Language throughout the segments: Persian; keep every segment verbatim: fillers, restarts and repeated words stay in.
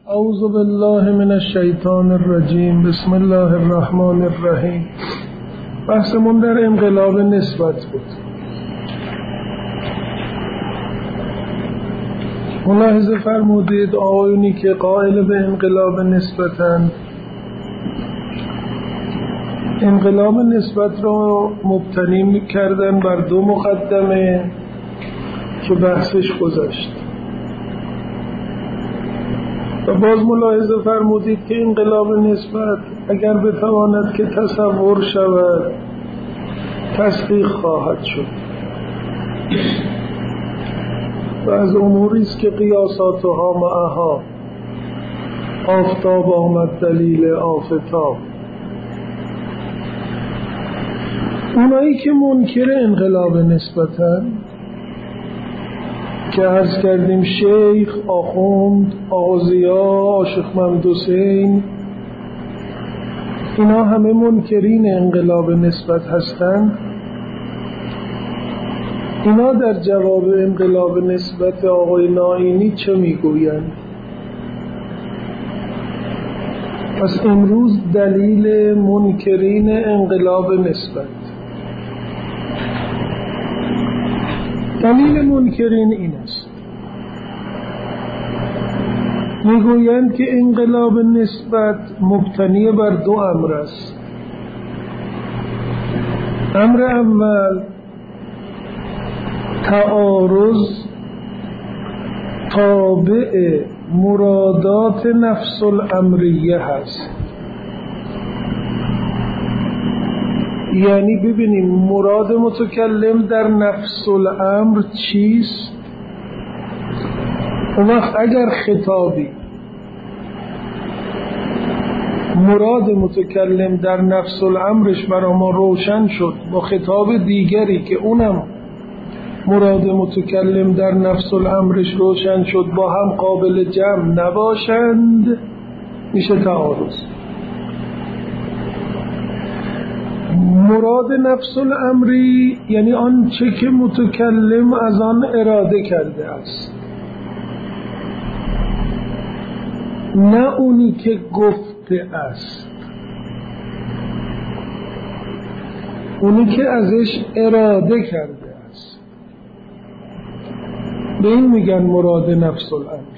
اعوذ بالله من الشیطان الرجیم. بسم الله الرحمن الرحیم. بحثمون در انقلاب نسبت بود. ملاحظه فرمودید آقایونی که قائل به انقلاب نسبتند، انقلاب نسبت را مبتنی کردن بر دو مقدمه که بحثش گذشت و باز ملاحظه فرمودید که انقلاب نسبت اگر بتواند که تصور شود تحقیق خواهد شد و از اموری است که قیاساتها معها. آفتاب آمد دلیل آفتاب. اونایی که منکر انقلاب نسبتن که عرض کردیم شیخ، آخوند، آغازیا، عاشق محمد حسین، اینا همه منکرین انقلاب نسبت هستند. اینا در جواب انقلاب نسبت آقای نائینی چه میگویند؟ پس امروز دلیل منکرین انقلاب نسبت، دلیل منکرین این است، میگویند که انقلاب نسبت مبتنی بر دو امر است. امر اول تعارض تابع مرادات نفس الامریه هست. یعنی ببینیم مراد متکلم در نفس الامر چیست. اون وقت اگر خطابی مراد متکلم در نفس الامرش برای ما روشن شد با خطاب دیگری که اونم مراد متکلم در نفس الامرش روشن شد با هم قابل جمع نباشند، میشه تعارض. مراد نفس الامری یعنی آنچه که متکلم از آن اراده کرده است، نه اونی که گفته است. اونی که ازش اراده کرده است به این میگن مراد نفس الامر.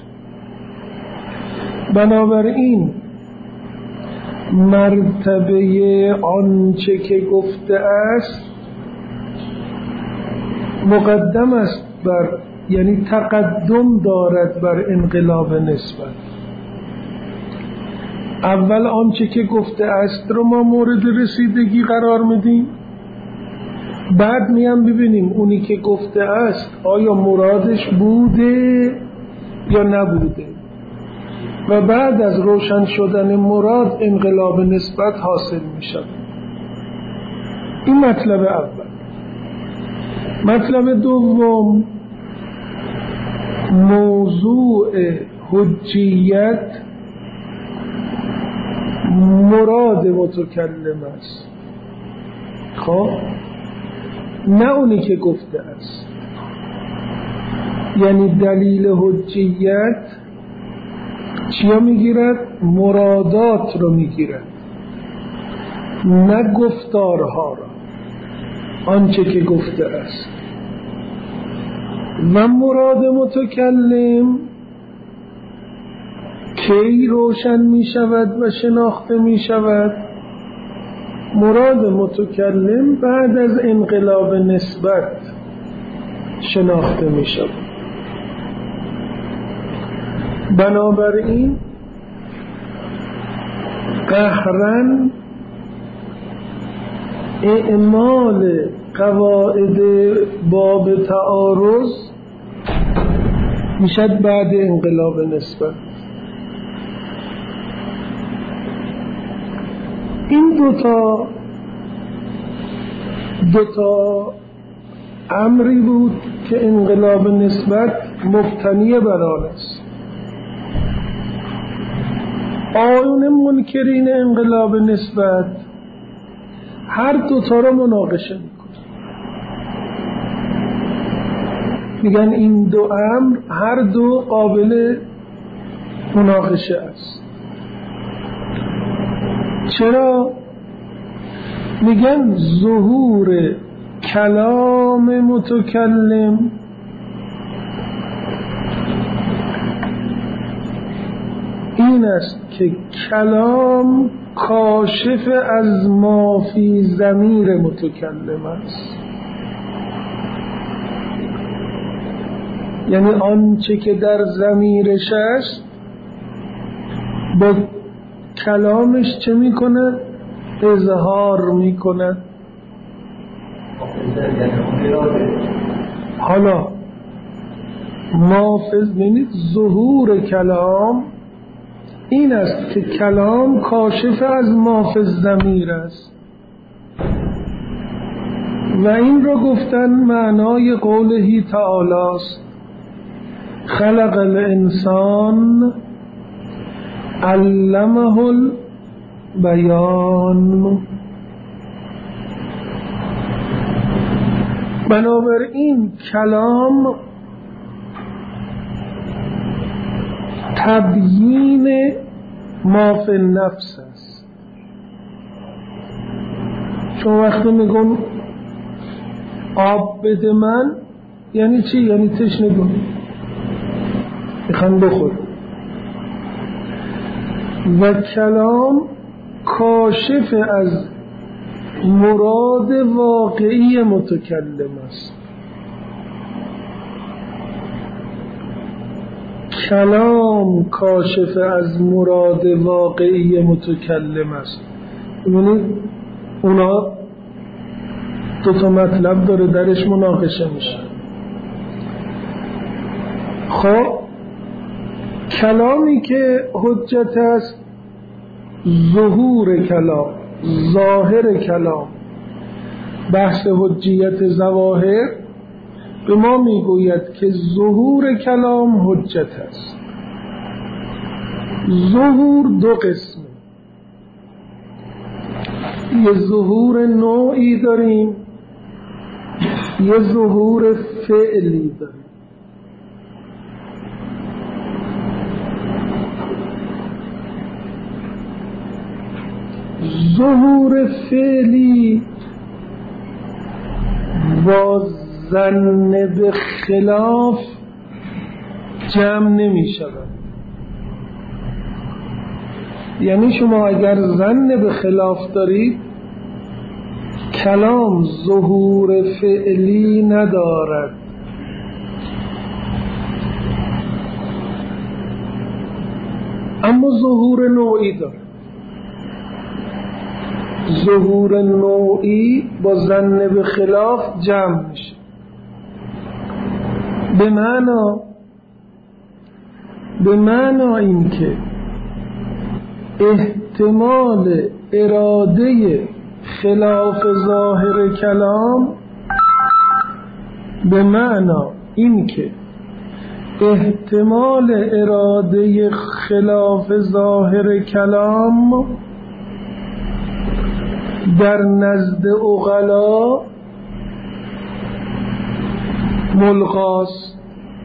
بنابراین مرتبه آنچه که گفته است مقدم است بر، یعنی تقدم دارد بر انقلاب نسبت. اول آنچه که گفته است رو ما مورد رسیدگی قرار میدیم، بعد میام ببینیم اونی که گفته است آیا مرادش بوده یا نبوده و بعد از روشن شدن مراد انقلاب نسبت حاصل می شود. این مطلب اول. مطلب دوم موضوع حجیت مراد متکلم است، خب نه اونی که گفته است. یعنی دلیل حجیت چیا میگیرد؟ مرادات رو میگیرد، نه گفتارها را، آنچه که گفته است. و مراد متکلم کی روشن می شود و شناخته می شود؟ مراد متکلم بعد از انقلاب نسبت شناخته می شود. بنابراین قهرن اعمال قواعد باب تعارض میشد بعد انقلاب نسبت. این دوتا دوتا امری بود که انقلاب نسبت مبتنی بر آن است. آیون منکرین انقلاب نسبت هر دوتا را مناقشه میکنن، میگن این دو امر هر دو قابل مناقشه است. چرا؟ میگن ظهور کلام متکلم این است که کلام کاشف از ما فی ضمیر متکلم است، یعنی آنچه که در ضمیرش است با کلامش چه میکنه؟ اظهار میکنه. حالا مافز بینید ظهور کلام این است که کلام کاشف از مافز ضمیر است و این رو گفتن معنای قوله تعالی است خلق الانسان علمه البیان. بنابراین کلام تبیین ما فی النفس است. چون وقتی میگن آب بده من یعنی چی؟ یعنی تشنگی میخوان بخور. و کلام کاشف از مراد واقعی متکلم است. کلام کاشف از مراد واقعی متکلم است. ببینید اونا دو تا مطلب داره درش مناقشه میشه. خب کلامی که حجت است ظهور کلام، ظاهر کلام، بحث حجیت ظواهر به ما میگوید که ظهور کلام حجت است. ظهور دو قسمه، یه ظهور نوعی داریم یه ظهور فعلی داریم. ظهور فعلی با ظن به خلاف جمع نمی شود. یعنی شما اگر ظن به خلاف دارید کلام ظهور فعلی ندارد. اما ظهور نوعی دارد. ظهور نوعی با ظن به خلاف جمع میشه. به معنا به معنا این که احتمال اراده خلاف ظاهر کلام، به معنا این که احتمال اراده خلاف ظاهر کلام در نزد عقلا ملغاست،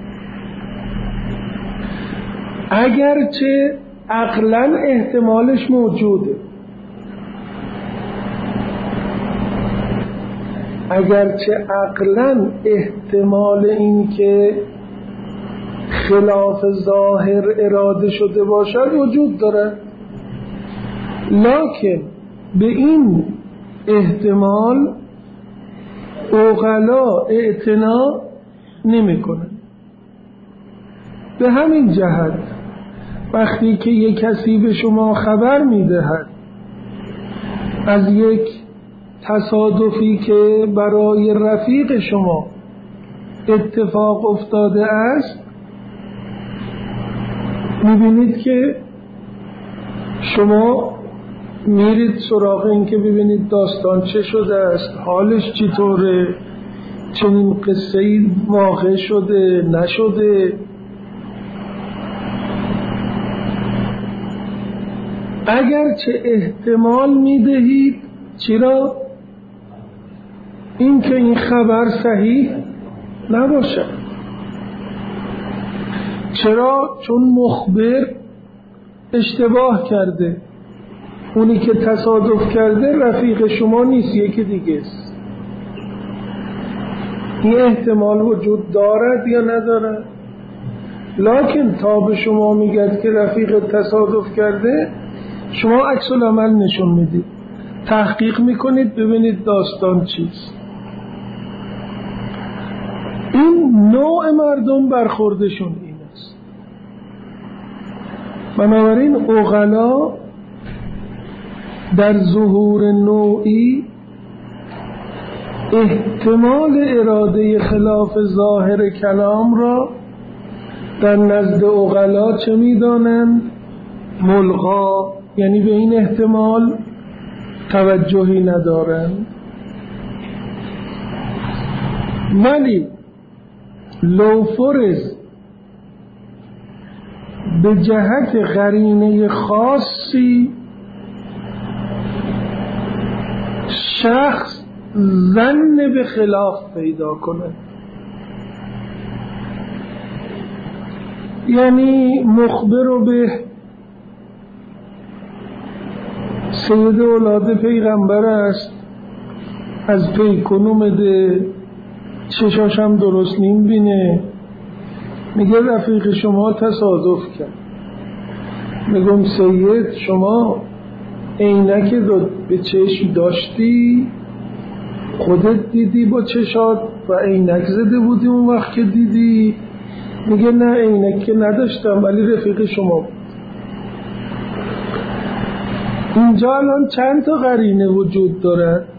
اگرچه عقلا احتمالش موجوده. اگرچه عقلا احتمال این که خلاف ظاهر اراده شده باشد وجود داره، لکن به این احتمال عقلا اعتنا نمی کنن. به همین جهت وقتی که یک کسی به شما خبر می دهد از یک تصادفی که برای رفیق شما اتفاق افتاده است، می بینید که شما میرید سراغ این که ببینید داستان چه شده است، حالش چطوره، چنین قصه‌ای واقع شده نشده. اگرچه احتمال میدهید چرا؟ این که این خبر صحیح نباشد. چرا؟ چون مخبر اشتباه کرده، اونی که تصادف کرده رفیق شما نیست، یکی دیگه است. این احتمال وجود دارد یا ندارد؟ لکن تا به شما میگد که رفیق تصادف کرده، شما عکس العمل نشون میدید، تحقیق میکنید ببینید داستان چیست. این نوع مردم برخوردشون این است. بنابراین عقلا در ظهور نوعی احتمال اراده خلاف ظاهر کلام را در نزد عقلا چه می‌دانند؟ ملغا، یعنی به این احتمال توجهی ندارند. ولی لو فرض به جهت قرینه خاصی شخص ظن به خلاف پیدا کنه، یعنی مخبر به سید اولاد پیغمبر است، از پی کنومده، چشاشم درست نیم بینه، میگه رفیق شما تصادف کرد. میگم سید شما عینک به چشم داشتی، خودت دیدی با چشات و عینک زده بودی اون وقت که دیدی؟ میگه نه عینک که نداشتم ولی رفیق شما بود. اینجا الان چند تا قرینه وجود دارد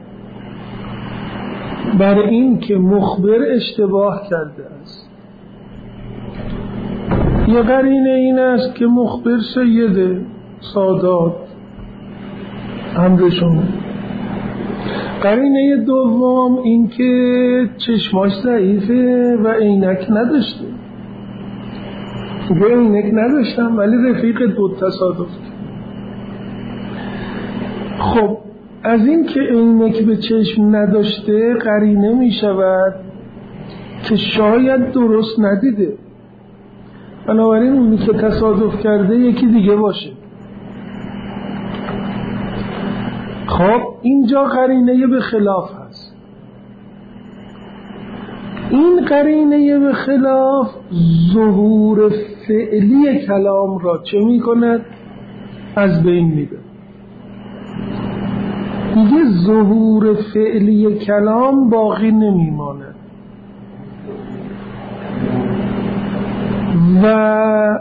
برای این که مخبر اشتباه کرده است. یه قرینه این است که مخبر سید سادات امرشون. قرینه دوم این که چشماش ضعیفه و عینک نداشته، میگه عینک نداشتم ولی رفیقت بود تصادف کرد. خب از این که عینک به چشم نداشته قرینه می شود که شاید درست ندیده، بنابراین اونی که تصادف کرده یکی دیگه باشه. خب اینجا قرینه به خلاف هست. این قرینه به خلاف ظهور فعلی کلام را چه می کند؟ از بین می بره. دیگه ظهور فعلی کلام باقی نمی ماند و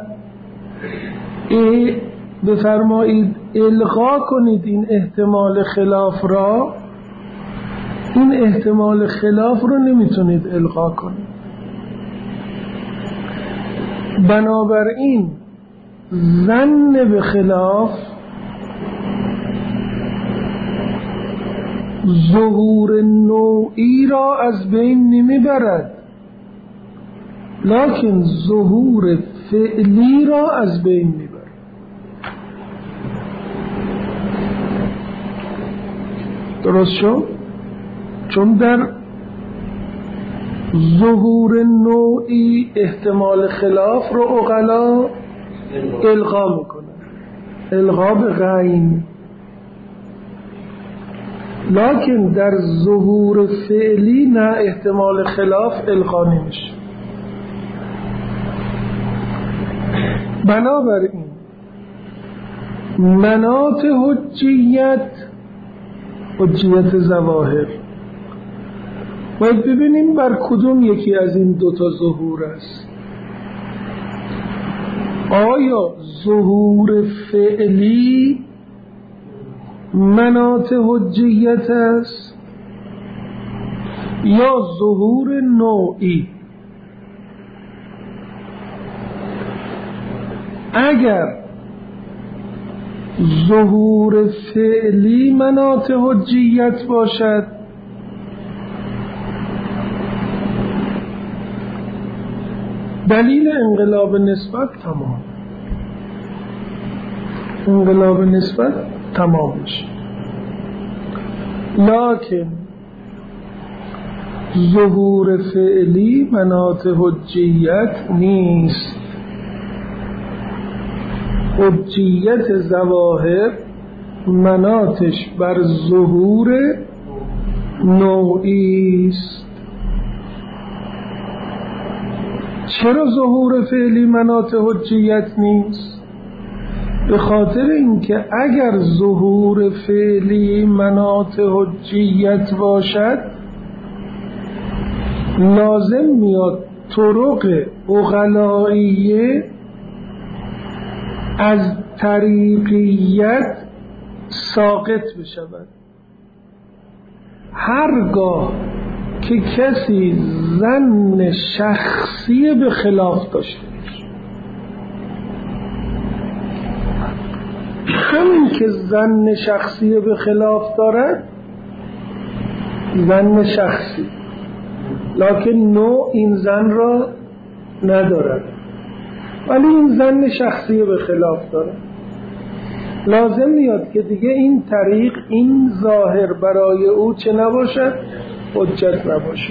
بفرمایید الغا کنید این احتمال خلاف را. این احتمال خلاف رو نمیتونید الغا کنید. بنابراین ظن به خلاف ظهور نوعی را از بین نمیبرد، لکن ظهور فعلی را از بین میبرد. درست شد؟ چون در ظهور نوعی احتمال خلاف رو عقلا الغا میکنه، الغا به غین، لکن در ظهور فعلی نه، احتمال خلاف الغا نمیشه. بنابراین مناط حجیت، حجیت ظواهر، باید ببینیم بر کدوم یکی از این دوتا ظهور است. آیا ظهور فعلی مناط حجیت است یا ظهور نوعی؟ اگر ظهور فعلی مناط حجیت باشد، دلیل انقلاب نسبت تمام، انقلاب نسبت تمام میشه. لکن ظهور فعلی مناط حجیت نیست. حجیت ظواهر مناطش بر ظهور نوعی است. چرا ظهور فعلی مناط حجیت نیست؟ به خاطر اینکه اگر ظهور فعلی مناط حجیت باشد لازم میاد طرق عقلائیه از طریقیت ساقط بشود. هرگاه که کسی ظن شخصی به خلاف داشته باشه، همین که ظن شخصی به خلاف دارد ظن شخصی، لکن نوع این ظن را ندارد، ولی این ظن شخصی به خلاف دارد، لازم میاد که دیگه این طریق این ظاهر برای او چه نباشد؟ حجت نباشد.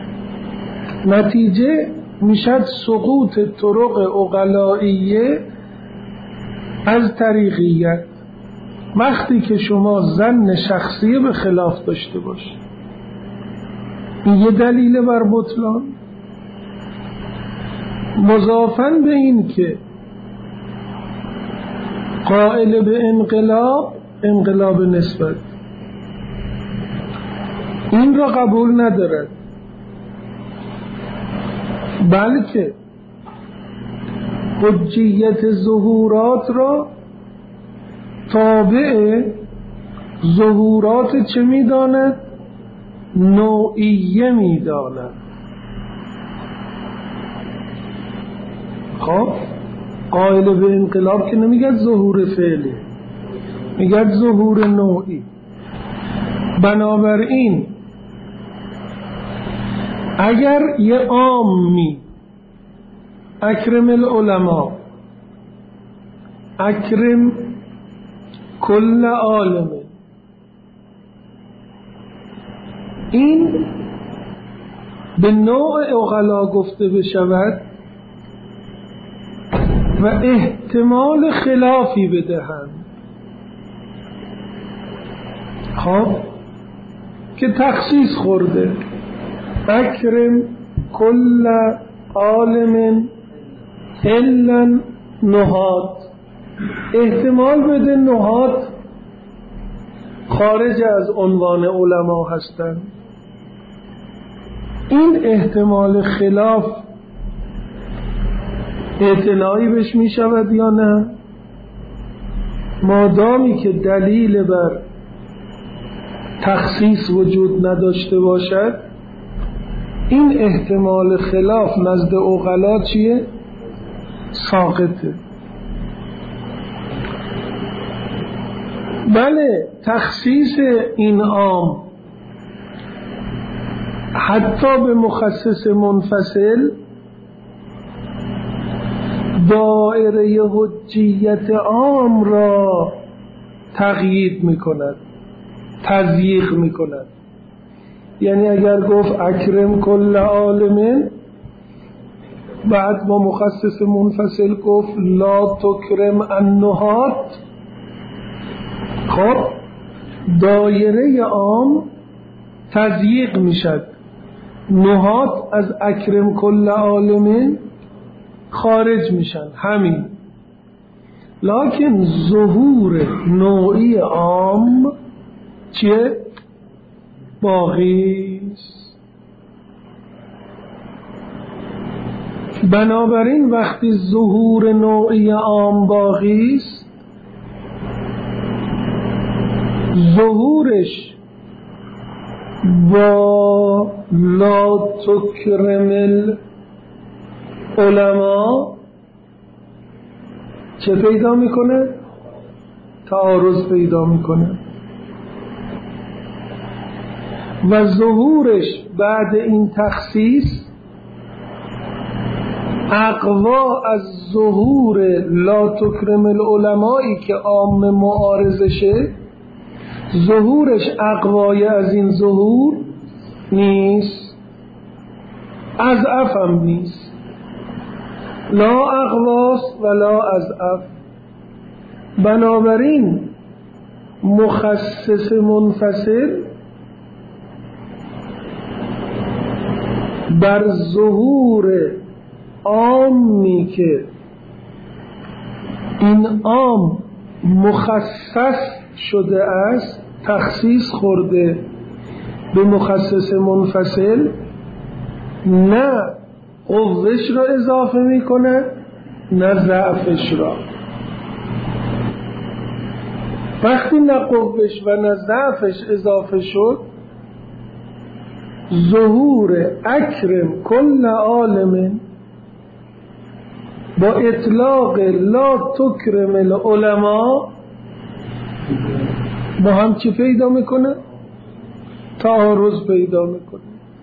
نتیجه میشد سقوط طرق عقلائیه از طریقیت وقتی که شما ظن شخصی به خلاف داشته باشید. این یه دلیل بر بطلان. مضافاً به این که قائل به انقلاب انقلاب نسبت این را قبول ندارد، بلکه حجیت ظهورات را تابع ظهورات چه میداند؟ نوعیه میداند. خب قائل به انقلاب که نمیگه ظهور فعلی، میگه ظهور نوعی. بنابراین اگر یه عامی اکرم العلماء اکرم کل عالم، این به نوع عقلا گفته بشود و احتمال خلافی بدهند، خب که تخصیص خورده اکرم کل عالم الا نهاد، احتمال بده نهاد خارج از عنوان علما هستند. این احتمال خلاف اعتنایی بهش می شود یا نه؟ مادامی که دلیل بر تخصیص وجود نداشته باشد این احتمال خلاف نزد عقلا چیه؟ ساقطه. بله تخصیص این عام حتی به مخصص منفصل دائره حجیت عام را تقیید می کند، تضییق می کند. یعنی اگر گفت اکرم کل عالم، بعد با مخصص منفصل گفت لا تکرم النهاد، خب دایره عام تضییق می شد، نهاد از اکرم کل عالم خارج میشن. همین لکن ظهور نوعی عام چیه؟ باقی است. بنابراین وقتی ظهور نوعی عام باقی است، ظهورش با لا تکرم العلماء چه پیدا میکنه؟ تعارض پیدا میکنه و ظهورش بعد این تخصیص اقوا از ظهور لا تکرم العلمایی که عام معارضشه، ظهورش اقوای از این ظهور نیست، از افهم نیست، لا اقواس ولا از اف. بنابراین مخصص منفصل بر ظهور عامی که این عام مخصص شده است، تخصیص خورده به مخصص منفصل، نه قوهش را اضافه میکنه نه ضعفش را. وقتی نه قوهش و نه ضعفش اضافه شد، ظهور اکرم کل عالم با اطلاق لا تکرم العلماء با هم چی پیدا میکنه؟ تعارض پیدا میکنه.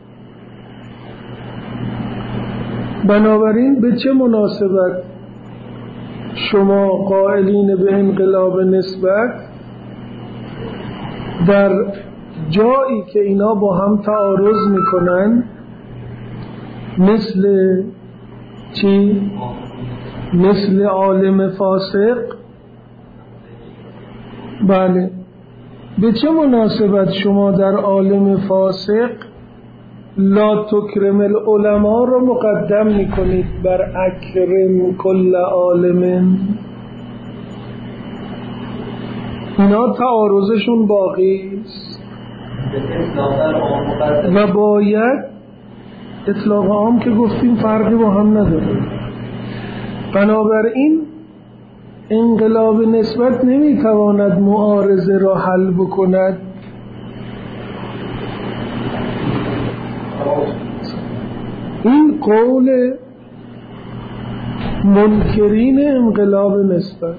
بنابراین به چه مناسبت شما قائلین به انقلاب نسبت در جایی که اینا با هم تعارض میکنن، مثل چی؟ مثل عالم فاسق، بله، به چه مناسبت شما در عالم فاسق لا تکرم العلماء رو مقدم میکنید بر اکرم کل عالم؟ اینا تعارضشون باقی است و باید اطلاق عام که گفتیم فرقی با هم نداره. بنابراین انقلاب نسبت نمیتواند معارضه را حل بکند. این قول منکرین انقلاب نسبت.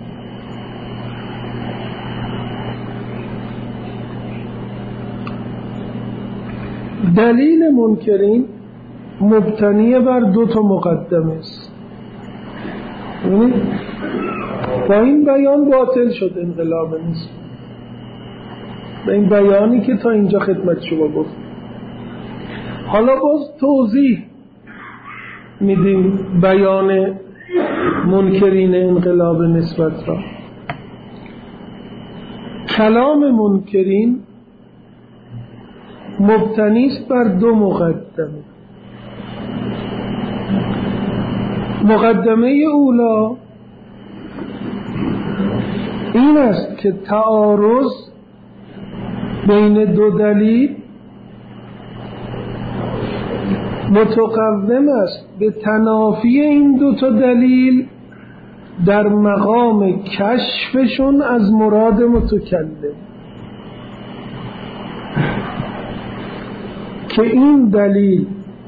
دلیل منکرین مبتنی بر دو تا مقدمه است. با این بیان باطل شد انقلاب نسبت، به این بیانی که تا اینجا خدمت شما گفت. حالا باز توضیح میدیم بیان منکرین انقلاب نسبت را. کلام منکرین مبتنی است بر دو مقدمه. مقدمه اولا این است که تعارض بین دو دلیل متقوم است به تنافی این دو تا دلیل در مقام کشفشون از مراد متکلم، که این دلیل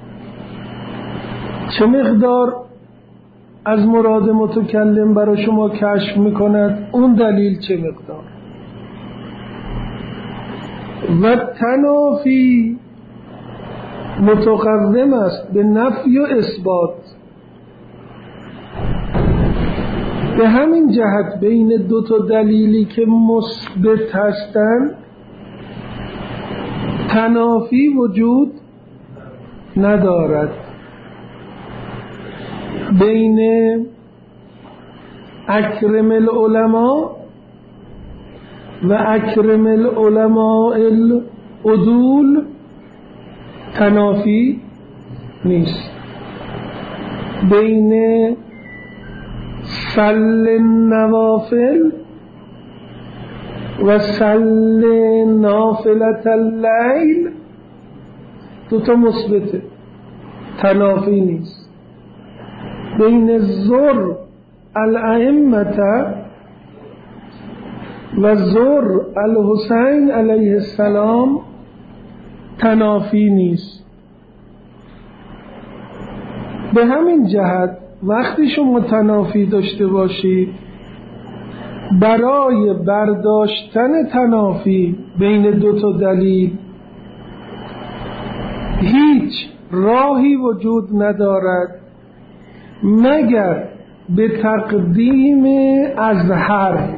چه مقدار از مراد متکلم برای شما کشف میکند، اون دلیل چه مقدار، و تنافی متقوم است به نفی و اثبات. به همین جهت بین دو تا دلیلی که مثبت هستند تنافی وجود ندارد. بین اکرم العلماء و اکرم العلماء العدول تنافی نیست. بین سل النوافل و سل نافلة اللیل دوتا مثبته، تنافی نیست. بین زر الائمة و زر الحسین علیه السلام تنافی نیست. به همین جهت وقتی شما تنافی داشته باشید، برای برداشتن تنافی بین دو تا دلیل هیچ راهی وجود ندارد مگر به تقدیم اظهر.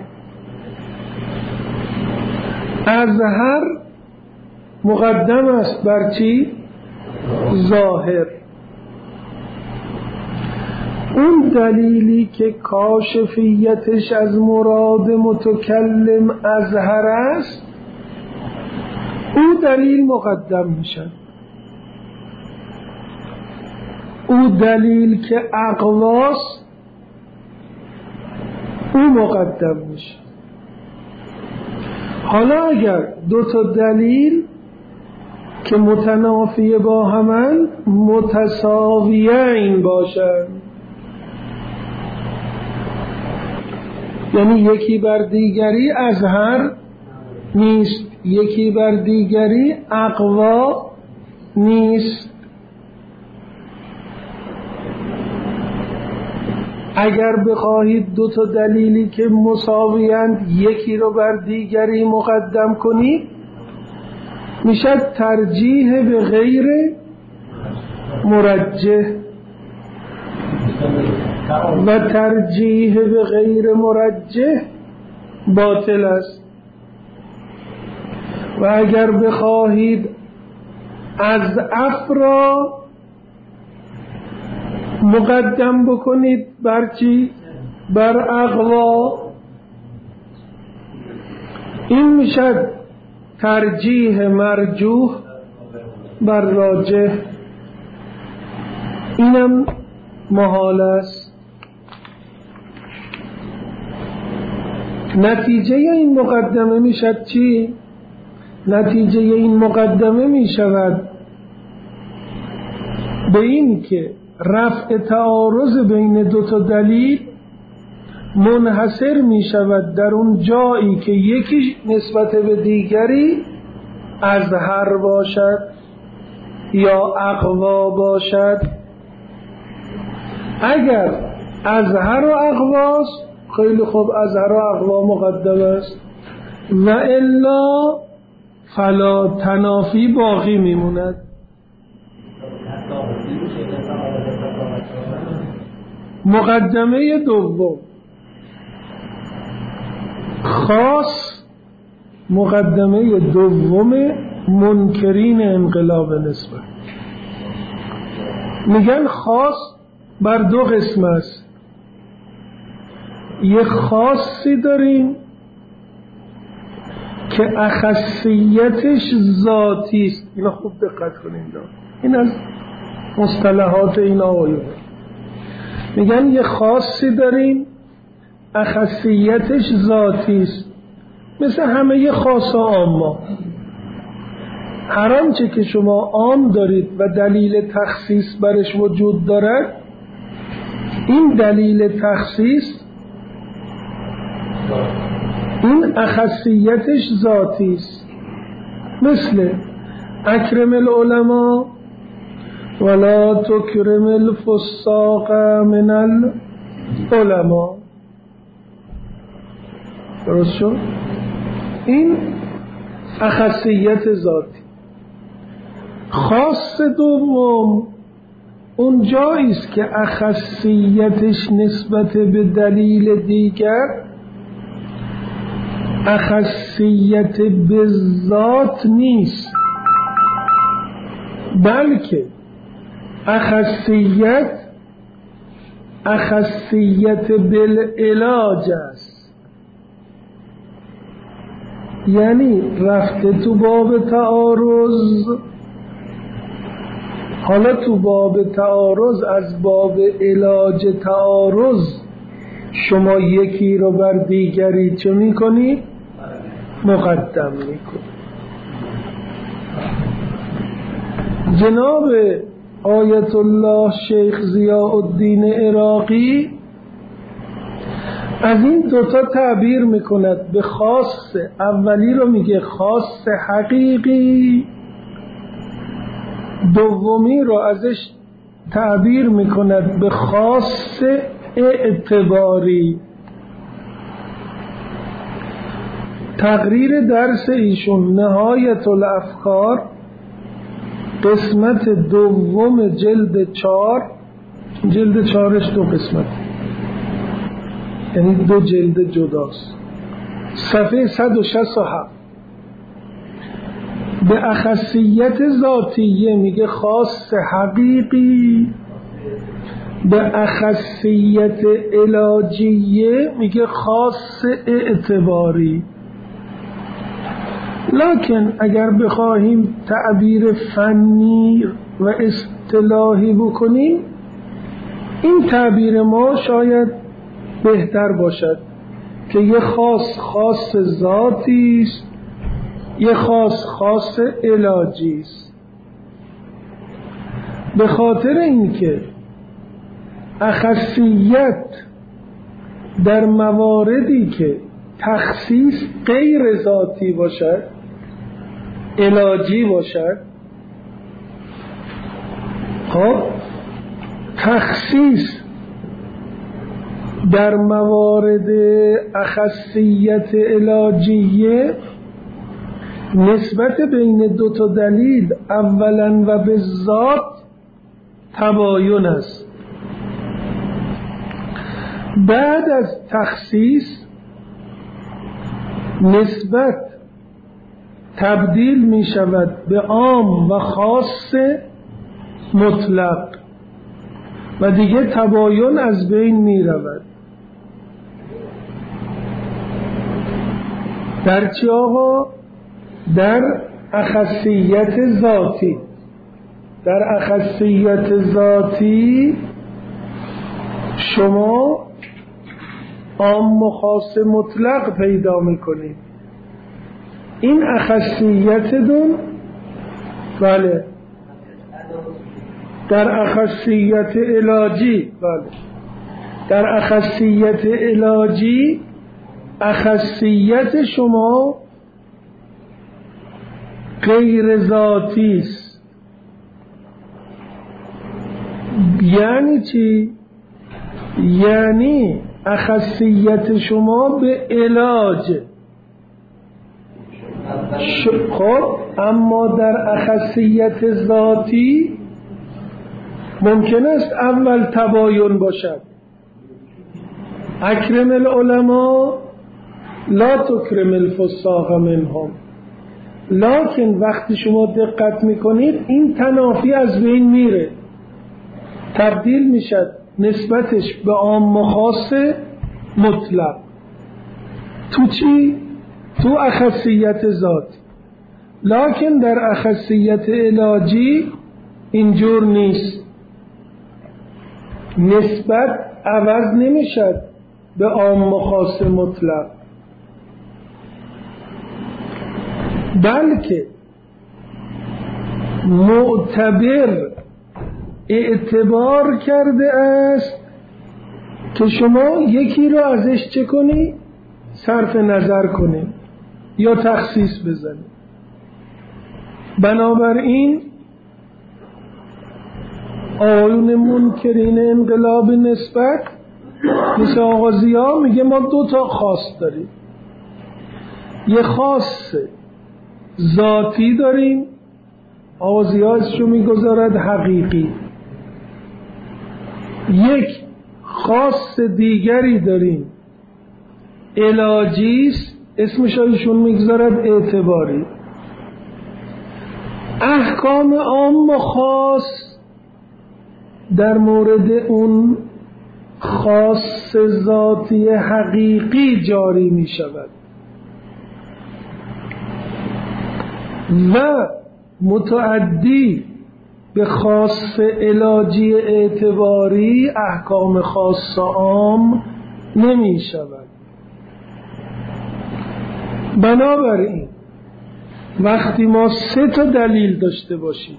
اظهر مقدم است بر چی؟ ظاهر. اون دلیلی که کاشفیتش از مراد متکلم اظهر است، او دلیل مقدم میشه. او دلیل که اقواس، او مقدم میشه. حالا اگر دو تا دلیل که متنافی با همن متساویین باشند، یعنی یکی بر دیگری اظهر نیست، یکی بر دیگری اقوا نیست، اگر بخواهید دو تا دلیلی که مساویند یکی رو بر دیگری مقدم کنید، میشه ترجیح به غیر مرجح، و ترجیح به غیر مرجح باطل است. و اگر بخواهید از افرا مقدم بکنید بر چی؟ بر اقوا، این میشد ترجیح مرجوح بر راجح، اینم محال است. نتیجه این مقدمه میشد چی؟ نتیجه این مقدمه میشود به این که رفع تعارض بین دو تا دلیل منحصر می شود در اون جایی که یکی نسبت به دیگری اظهر باشد یا اقوا باشد. اگر اظهر و اقواست، خیلی خوب، اظهر و اقوا مقدم است، و الا فلا تنافی باقی میموند. مقدمه دوم خاص، مقدمه دوم منکرین انقلاب نسبت، میگن خاص بر دو قسم است. یه خاصی داریم که اخصیتش ذاتی است. اینا خوب دقت کنید، این از مصطلحات این آیه. میگن یه خاصی داریم اخصیتش ذاتی است، مثل همه یه خاص و عامه. هر آنچه که شما عام دارید و دلیل تخصیص برش وجود دارد، این دلیل تخصیص این اخصیتش ذاتی است. مثل اکرم العلماء ولا تکرم الفساق من العلماء، درست شد؟ این اخصیت ذاتی. خاص دوم اون جایی است که اخصیتش نسبت به دلیل دیگر اخصیت به ذات نیست، بلکه اخصیت اخصیت بالعلاج است. یعنی رفته تو باب تعارض، حالا تو باب تعارض از باب علاج تعارض شما یکی رو بر دیگری چه میکنی؟ مقدم میکنی. جناب آیت الله شیخ ضیاء الدین عراقی از این دوتا تعبیر میکند. به خاص اولی رو میگه خاص حقیقی، دومی رو ازش تعبیر میکند به خاص اعتباری. تقریر درس ایشون نهایت الافکار قسمت دوم جلد چهار، جلد چهارش دو قسمت، یعنی دو جلد جداست، صفحه صد و شصت و هفت. به اخصیت ذاتیه میگه خاص حقیقی، به اخصیت علاجیه میگه خاص اعتباری. لکن اگر بخواهیم تعبیر فنی و اصطلاحی بکنیم، این تعبیر ما شاید بهتر باشد که یه خاص خاص ذاتی است، یه خاص خاص علاجی است. به خاطر اینکه اخصیت در مواردی که تخصیص غیر ذاتی باشد، علاجی باشد، خب تخصیص در موارد اخصیت علاجیه نسبت بین دو تا دلیل اولا و به ذات تباین است. بعد از تخصیص نسبت تبدیل می شود به عام و خاص مطلق و دیگه تباین از بین می رود. در چی آقا؟ در اخصیت ذاتی. در اخصیت ذاتی شما عام و خاص مطلق پیدا میکنید. این اخصیت دون بله در اخصیت علاجی، بله در اخصیت علاجی اخصیت شما غیر ذاتی است. یعنی چی؟ یعنی اخصیت شما به علاج. خب اما در اخصیت ذاتی ممکن است اول تباین باشد. اکرم العلماء لا تکرم الفساق منهم. لکن وقتی شما دقت میکنید این تنافی از بین میره، تبدیل میشد نسبتش به عام و خاص مطلق. تو چی؟ تو اخصیت ذات. لکن در اخصیت علاجی اینجور نیست، نسبت عوض نمیشد به عام و خاص مطلق، بلکه معتبر اعتبار کرده است که شما یکی رو ازش چه کنی؟ صرف نظر کنی یا تخصیص بزنی. بنابراین آیون منکرین انقلاب نسبت مثل آقا ضیا میگه ما دو تا خاص داریم. یه خاص ذاتی داریم، آقا ضیا اسمشو میگذارد حقیقی. یک خاص دیگری داریم علاجیست، اسمش ایشون میگذارد اعتباری. احکام عام و خاص در مورد اون خاص ذاتی حقیقی جاری می شود و متعدی به خاص علاجی اعتباری احکام خاص عام نمی شود. بنابراین وقتی ما سه تا دلیل داشته باشیم،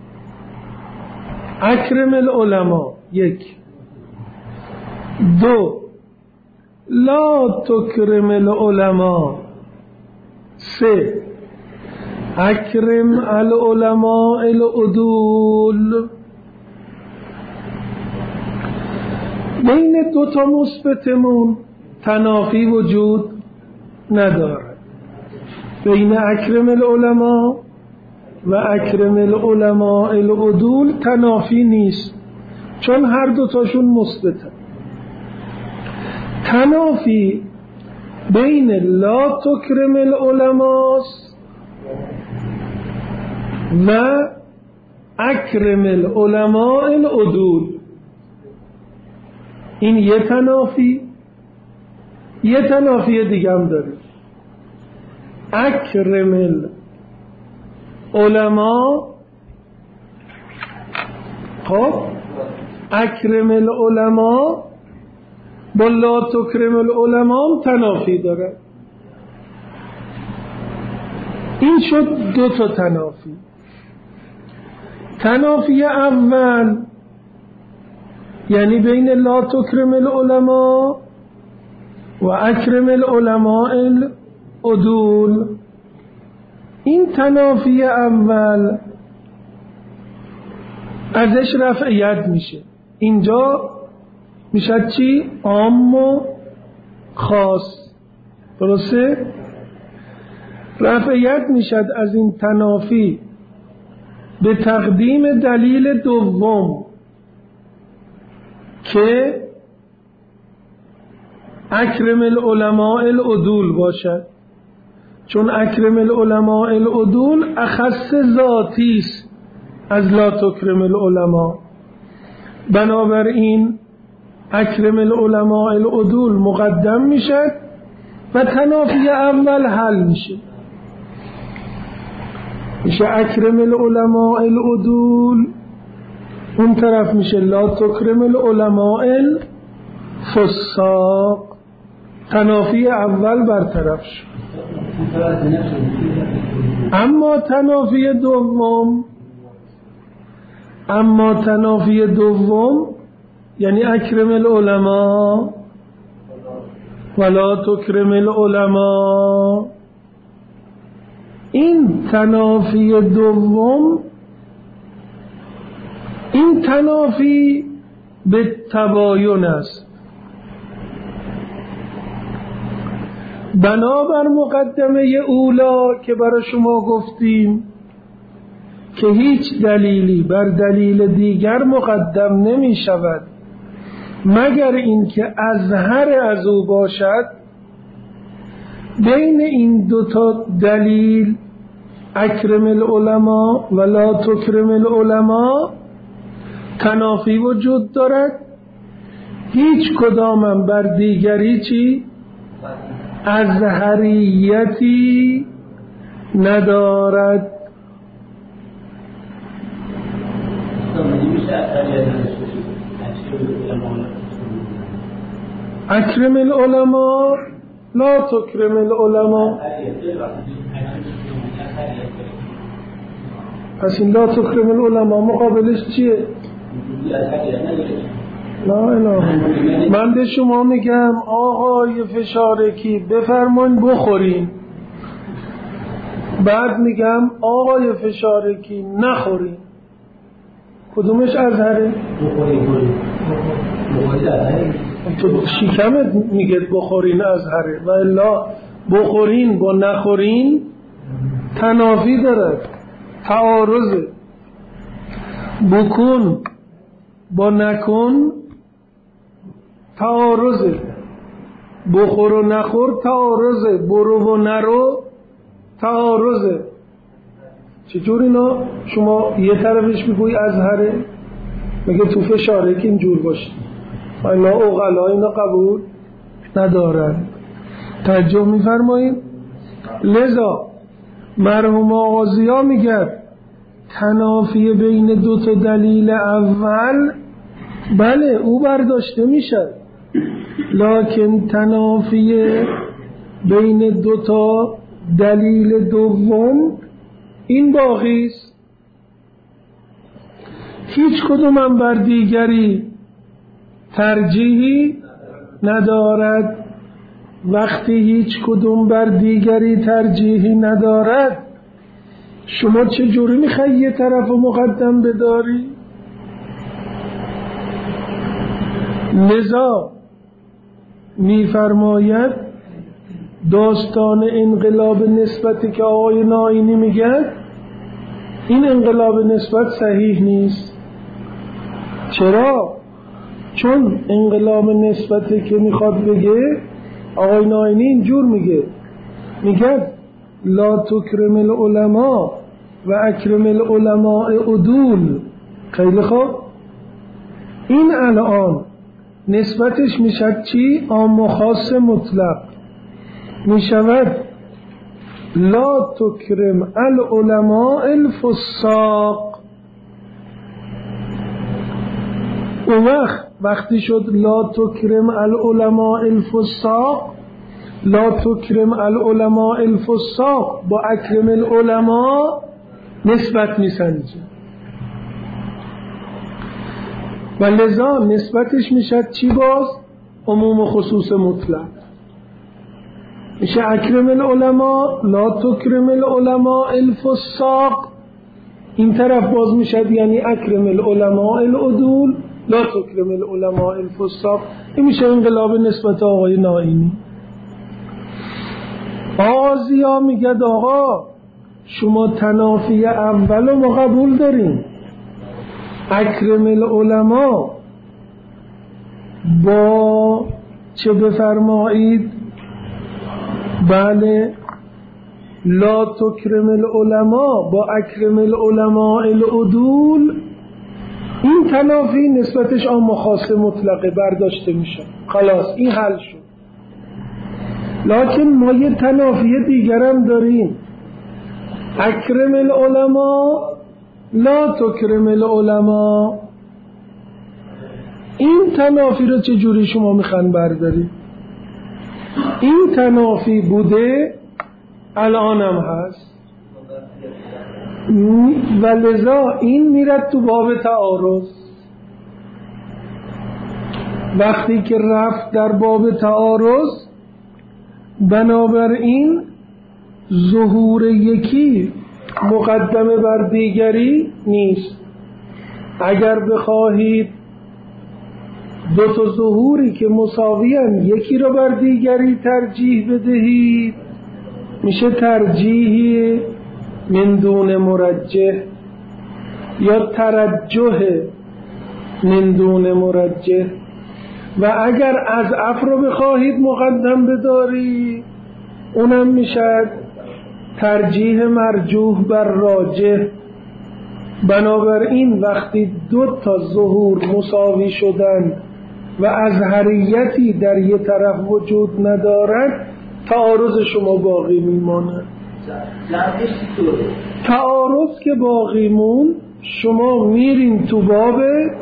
اکرم العلماء یک، دو لا تکرم العلماء، سه اکرم العلماء العدول، بین دو تا مثبتمون تنافی وجود ندارد. بین اکرم العلماء و اکرم العلماء العدول تنافی نیست، چون هر دو تاشون مثبتن. تنافی بین لا تکرم العلماء و اکرم العلماء العدول. این یه تنافی. یه تنافی دیگه هم داره، اکرم العلماء. خب اکرم العلماء با لا تکرم العلماء تنافی داره. این شد دو تا تنافی. تنافی اول یعنی بین لا تکرم العلماء و اکرم العلماء العدول. این تنافی اول ازش رفع ید میشه. اینجا میشه چی؟ عام و خاص. درسته؟ رفع ید میشد از این تنافی به تقدیم دلیل دوم که اکرم العلماء العدول باشد، چون اکرم العلماء العدول اخص ذاتی است از لا تکرم العلماء. بنابراین اکرم العلماء العدول مقدم میشد و تنافی اول حل میشه. میشه اکرم العلماء العدول، اون طرف میشه لا تکرم العلماء الفساق. تنافی اول برطرف شد. اما تنافی دوم اما تنافی دوم یعنی اکرم العلماء ولا تکرم العلماء، این تنافی دوم، این تنافی به تباین است. بنابر مقدمه اولا که برای شما گفتیم که هیچ دلیلی بر دلیل دیگر مقدم نمی شود مگر اینکه اظهر از او باشد، بین این دوتا دلیل اکرم العلماء و لا تکرم العلماء تنافی وجود دارد. هیچ کدامم بر دیگری چی؟ اظهریتی ندارد. اکرم العلماء لا تکرم العلماء. پس این لا تکرم العلماء مقابلش چیه؟ لا اله. من به شما میگم آقای فشارکی بفرمایید بخورین، بعد میگم آقای فشارکی نخورین، کدومش اظهره؟ تو شکمت میگه بخورین اظهره، و الا بخورین با نخورین تنافی داره، تعارضه. بکن با نکن تعارضه، بخور و نخور تعارضه، برو و نرو تعارضه. چجور اینا شما یه طرفش میگوی اظهره، مگه تو فشاره که اینجور باشه؟ و اینا اوغلا اینا قبول ندارن. توجه میفرمایید؟ لذا مرحوم آغازیا میگه تنافی بین دو تا دلیل اول بله او برداشته میشه، لکن تنافی بین دو تا دلیل دوم این باقی است. هیچ کدوم هم بر دیگری ترجیحی ندارد. وقتی هیچ کدوم بر دیگری ترجیحی ندارد، شما چه جوری میخوای یه طرف رو مقدم بداری؟ لذا میفرماید داستان انقلاب نسبتی که آقای ناینی میگن، این انقلاب نسبت صحیح نیست. چرا؟ چون انقلاب نسبتی که میخواد بگه آقای ناینی اینجور میگه، میگه لا تکرم العلماء و اکرم العلماء عدول. خیلی خوب، این الان نسبتش میشد چی؟ عام و خاص مطلق میشود لا تکرم العلماء الفساق. اون وقت وقتی شد لا تکرم العلماء الفساق، لا تکرم العلماء الفساق با اکرم العلماء نسبت میسنجه و لذا نسبتش میشد چی باز؟ عموم و خصوص مطلق میشه اکرم العلماء لا تکرم العلماء الفساق. این طرف باز میشد یعنی اکرم العلماء العدول لا تکرم العلماء الفساق. این میشه انقلاب نسبت آقای نائینی. آغازیا میگد آقا شما تنافی اول ما قبول داریم، اکرم العلماء با چه بفرمایید؟ بله لا تکرم العلماء با اکرم العلماء العدول، این تنافی نسبتش عام و خاص مطلقه برداشته میشه، خلاص این حل شد. لکن ما یه تنافی دیگرم داریم، اکرم العلماء لا تکرم العلماء. این تنافی رو چجوری شما میخوان بردارید؟ این تنافی بوده الانم هست و لذا این میرد تو باب تعارض. وقتی که رفت در باب تعارض بنابراین ظهور یکی مقدمه بر دیگری نیست. اگر بخواهید دو تا ظهوری که مساویان یکی رو بر دیگری ترجیح بدهید میشه ترجیح من دون مرجح یا ترجح من دون مرجح. و اگر از اف رو بخواهید مقدم بدارید اونم میشه ترجیح مرجوح بر راجح. بنابراین وقتی دو تا ظهور مساوی شدن و ازهریتی در یه طرف وجود ندارد تعارض شما باقی میماند. تعارض که باقی مون شما میرین تو باب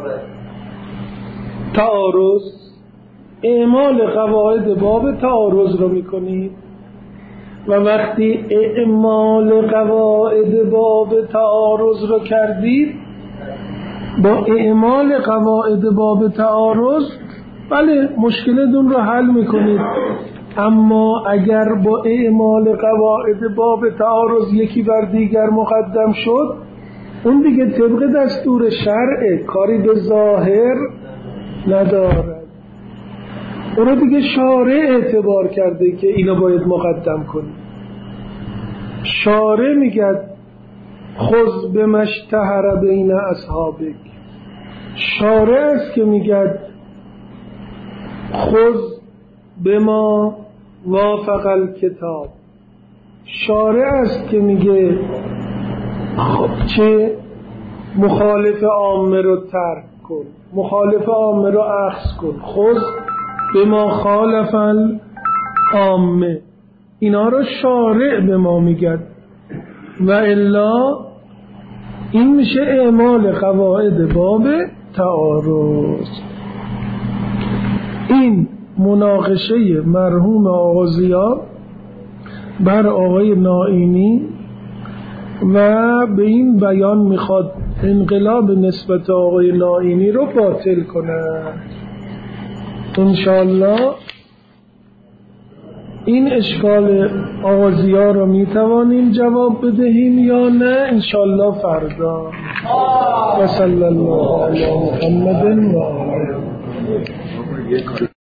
تعارض، اعمال قواعد باب تعارض رو میکنید و وقتی اعمال قواعد باب تعارض رو کردید با اعمال قواعد باب تعارض بله مشکلتون رو حل میکنید. اما اگر با اعمال قواعد باب تعارض یکی بر دیگر مقدم شد اون دیگه طبق دستور شرع کاری به ظاهر ندارد، اون رو دیگه شارع اعتبار کرده که اینو باید مقدم کنید. شارع میگه خذ بمشتهر بین اصحابک، شارع است که میگه خذ بما وافق الکتاب، شارع است که میگه خب چه مخالف عامه رو ترک کن، مخالف عامه رو اخذ کن، خذ بما خالف العامه. اینا رو شارع به ما میگه و الا این میشه اعمال قواعد باب تعارض. این مناقشه مرحوم آقا ضیا بر آقای نائینی و به این بیان میخواد انقلاب نسبت آقای نائینی رو باطل کنه. انشاءالله این اشکال آقا ضیا رو میتوانیم جواب بدهیم یا نه انشاءالله فردا. و صلی الله علی محمد و آله.